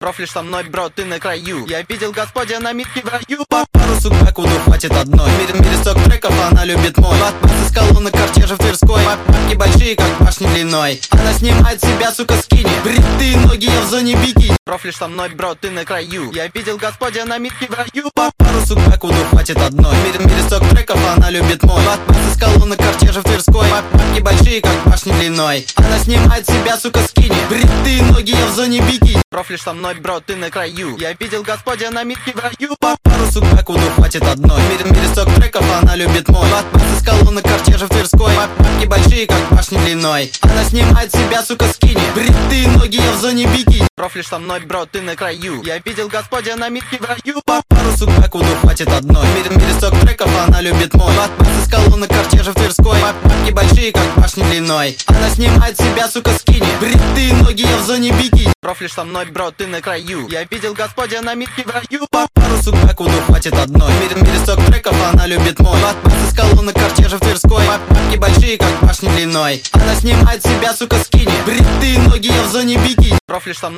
Профиль со мной, бро, ты на краю. Я видел Господя на митке в раю. По пару сук бэку, ну хватит одной. В мире сток треков, она любит мой. Подпасы с колонны кортежа в Тверской. Папки большие, как башни длиной. Она снимает с себя, сука, скини. Бритые ноги, я в зоне бикини. Профиль со мной, бро, ты на краю. Я видел Господя на митке в раю. По пару сук бэку, ну хватит одной. В мире сток треков, она любит мой. Подпасы с колонны кортежа в Тверской. Папки большие, как башни длиной. Она снимает с себя, сука, скини. Бритые ноги, я в зоне бикини. Профиль со мной, бро, ты на краю. Я видел Господя на митке в раю. По пару сук бэку, ну хватит одной. В мире сток треков, она любит мой. Подпасы с колонны кортежа в Тверской. Папки большие, как башни длиной. Она снимает с себя, сука, скини. Бритые ноги, я в зоне бикини. Профиль со мной, бро, ты на краю. Я видел Господя на митке в раю. По пару сук бэку, ну хватит одной. В мире сток треков, она любит мой. Подпасы с колонны кортежа в Тверской. Папки большие, как башни длиной. Она снимает с себя, сука, скини. Бритые ноги, я в зоне бикини. Профиль со мной, бро, ты на краю. Я видел Господя на митке в раю. По пару сук бэку, ну хватит одной. В мире сток треков, она любит мой. Подпасы с колонны кортежа в Тверской. Папки большие, как башни длиной. Она снимает с себя, сука, скини. Бритые ноги, я в зоне бикини. Профиль со мной.